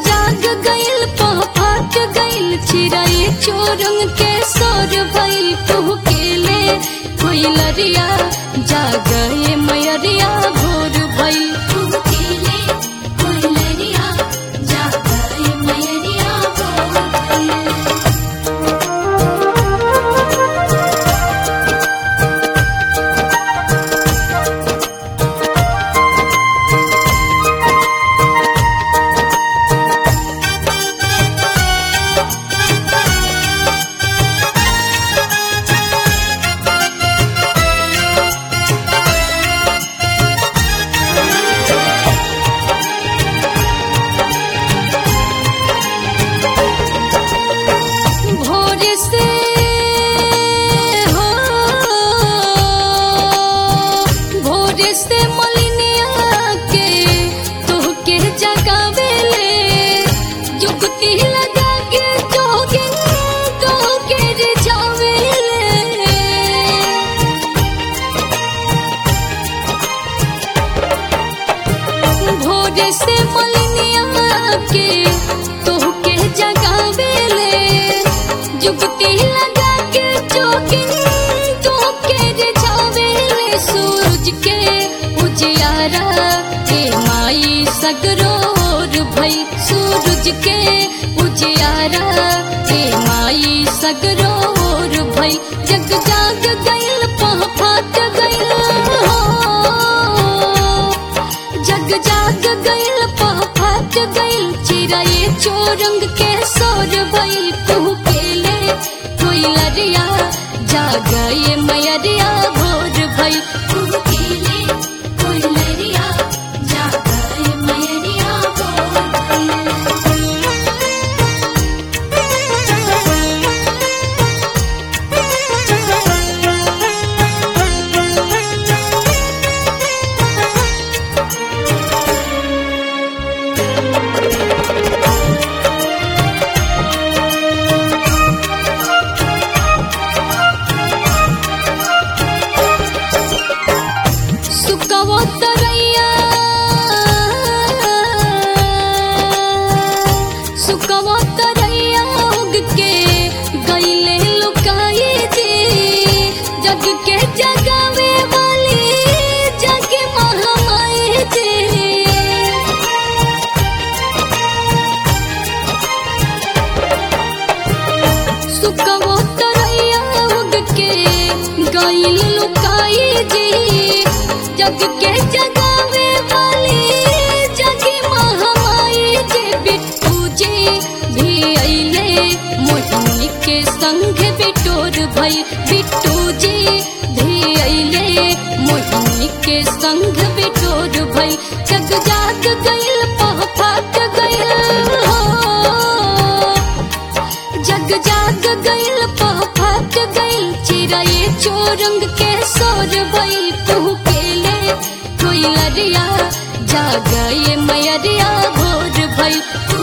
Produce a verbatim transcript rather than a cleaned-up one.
जाग गइल पह फाट गइल चिराई चोरंग के सोर भइल तू केले कोई लरिया जागए मयरिया भोर भइल तू केले कोई लरिया जागए मयरिया भोर भइल। से मलिनिया के तोहके जगावेले जुगती लगा के जोगे तोहके रिझावेले भोरे से मलिनिया के तोहके जगावेले जुगती लगा के जोगे तोहके रिझावेले सूरज के उजियारा के माई सगरोर भई सूरज के उजियारा के माई सगरोर भई जग जाग गइल पह फाट गइल जग जाग गइल पह फाट गइल चिराए चोरंग के सोर भई तू केले कोई लरिया जागए मयरिया भोर भई तू केले कोई लरिया जागए मयरिया भोर भइल। सुकवो तरैया सुकवो तरैया उग के गइले लुकाई जी जग के जगावे वाली जग महामाई जी सुकवो तरैया उग के गइले लुकाई जी जग के जगावे वाली जगी महामाई जे बिट्टू जी भी अइले मोहिनी के संग बिटोर भई बिट्टू जी भी अइले मोहिनी के संग बिटोर भई जग जाग गइल पह फाट गइल जग जाग गइल पह फाट गइल चिराए चोरंग के सोर भई तू केले कोई लरिया जागए मयरिया भोर भई।